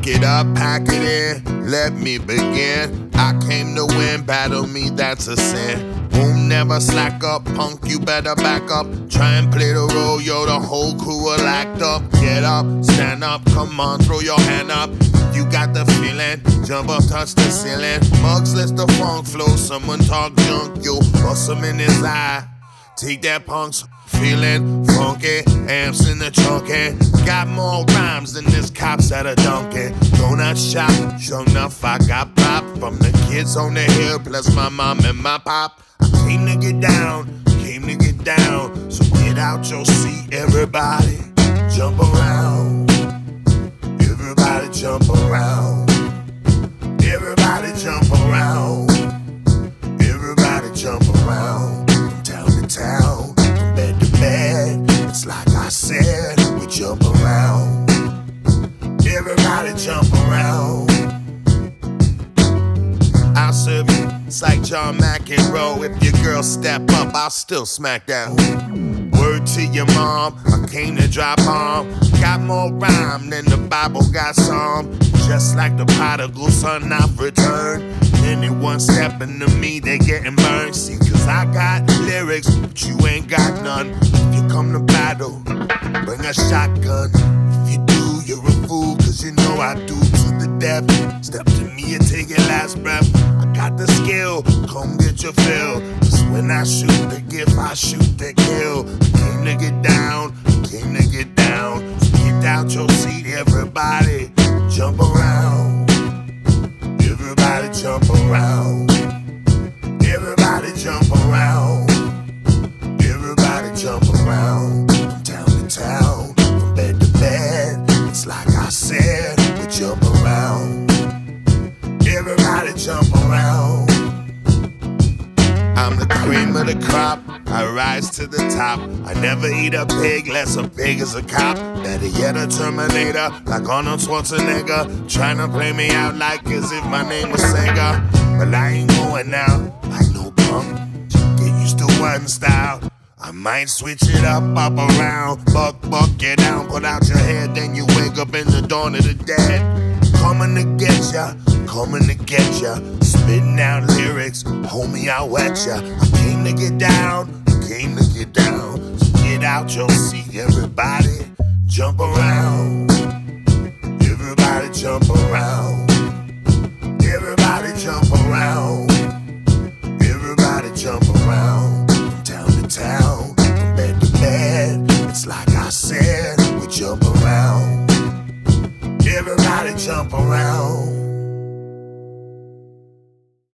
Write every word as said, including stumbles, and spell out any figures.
Pick it up, pack it in, let me begin. I came to win, battle me, that's a sin. Won't never slack up, punk, you better back up. Try and play the role, yo, the whole crew are locked up. Get up, stand up, come on, throw your hand up. You got the feeling, jump up, touch the ceiling. Mugs, let the funk flow, someone talk junk, yo, bust him in his eye. Take that punk's feeling funky, amps in the trunk, and got more rhymes than this cops at a donkey. Donut shop, sure enough I got pop from the kids on the hill, plus my mom and my pop. I came to get down, came to get down, so get out your seat, everybody, jump around. Everybody jump around. Everybody jump around. Everybody jump around. From town to town, from bed to bed. It's like I said, we jump around. Everybody jump around. I'll serve you, it's like John McEnroe. If your girl step up, I'll still smack down. Word to your mom, I came to drop on. Got more rhyme than the Bible got some. Just like the prodigal son, I've returned. Anyone stepping to me, they getting burned. See, cause I got lyrics, but you ain't got none. If you come to battle, bring a shotgun. If you do, you're a fool, cause you know I do to the death. Step to me and take your last breath. I got the skill, come get your fill. Cause when I shoot the gift, I shoot the kill. Came to get down, came to get down. So get out your seat, everybody, jump around. Everybody jump around. Everybody jump around. Everybody jump around. From town to town, from bed to bed. It's like I said, we jump around. Everybody jump around. I'm the cream of the crop, I rise to the top. I never eat a pig, less a pig is a cop. Better yet a Terminator, like Arnold Schwarzenegger. Tryna play me out like as if my name was Sega. But I ain't going now, like no punk. Get used to one style, I might switch it up, up around. Buck, buck, get down, put out your head. Then you wake up in the dawn of the dead. Coming to get ya, coming to get ya. Spitting out lyrics, homie, I'll wet ya. I came to get down, I came to get down. So get out your seat, everybody, jump around. Everybody jump around. Everybody jump around. Everybody jump around. From town to town, from bed to bed. It's like I said, we jump around. Everybody jump around.